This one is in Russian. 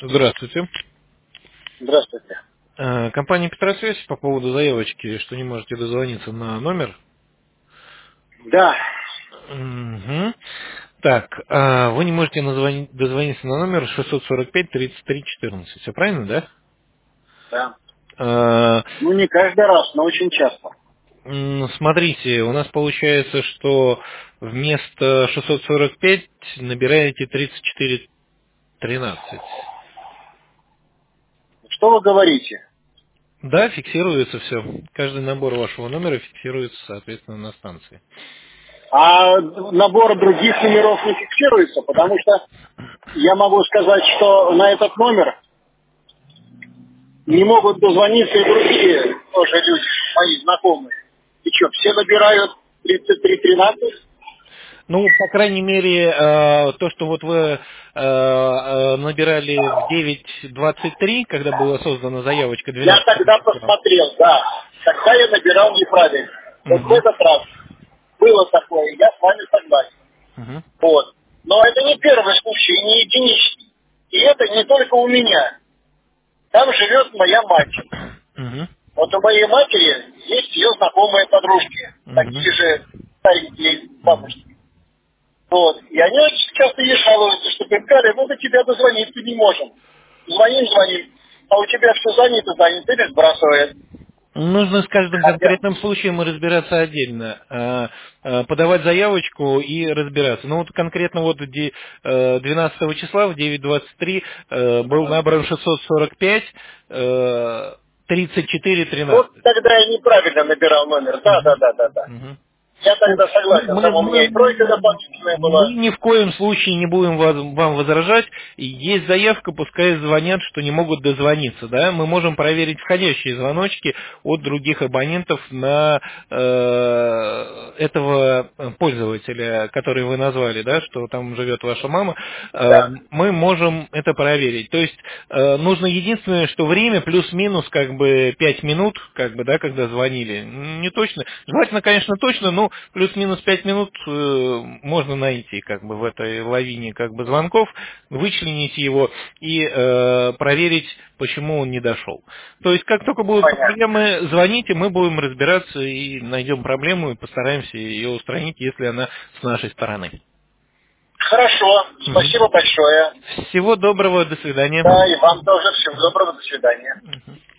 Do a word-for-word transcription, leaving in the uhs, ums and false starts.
Здравствуйте. Здравствуйте. Э, Компания Петросвязь по поводу заявочки, что не можете дозвониться на номер. Да, Мгм. Так, а, вы не можете назвони- дозвониться на номер шестьсот сорок пять тридцать три четырнадцать. Все правильно, да? да. А, Ну, не каждый раз, но очень часто. м, Смотрите, у нас получается, что вместо шестьсот сорок пять набираете тридцать четыре тринадцать. Что вы говорите? Да, фиксируется все. Каждый набор вашего номера фиксируется, соответственно, на станции. А набор других номеров не фиксируется, потому что я могу сказать, что на этот номер не могут дозвониться и другие тоже люди, мои знакомые. И что, все набирают тридцать три тринадцать? Ну, по крайней мере, э, то, что вот вы э, э, набирали в девять двадцать три, когда была создана заявочка Я двенадцатого тогда числа. посмотрел, да. Тогда я набирал неправильно. Вот в Мгм. этот раз было такое, я с вами согласен. Мгм. Вот. Но это не первый случай, и не единичный. И это не только у меня. Там живет моя мать. Мгм. Вот у моей матери есть ее знакомые подружки. Мгм. Такие же старенькие Мгм. бабушки. Вот. И они очень часто ей жалуются, что Галя, мы до тебя дозвониться не можем. Звоним, звоним. А у тебя все занято, занято, или сбрасывает. Нужно с каждым А я- конкретным случаем разбираться отдельно, э, э, подавать заявочку и разбираться. Ну вот конкретно вот де- э, двенадцатого числа в девять двадцать три э, был набран шестьсот сорок пять э, тридцать четыре Вот тринадцать. тогда я неправильно набирал номер. Да, да, Мгм. да, да, да. Мгм. Я Ну, тогда согласен. Мы, Там у меня мы- и тройка дополнительная мы была. ни в коем случае не будем вас- вам возражать. Есть заявка, пускай звонят, что не могут дозвониться. Да? Мы можем проверить входящие звоночки от других абонентов на э, этого пользователя, который вы назвали, да, что там живет ваша мама. Э, Да. мы можем это проверить. То есть э, нужно единственное, что время плюс-минус как бы пять минут, как бы, да, когда звонили. Не точно. Желательно, конечно, точно, но плюс-минус пять минут э, можно найти как бы в этой лавине как бы звонков, вычленить его и э, проверить, почему он не дошел. То есть, как только будут Понятно. проблемы, звоните, мы будем разбираться и найдем проблему и постараемся ее устранить, если она с нашей стороны. Хорошо. Мгм. Спасибо большое. Всего доброго, до свидания. Да, и вам тоже всего доброго. До свидания.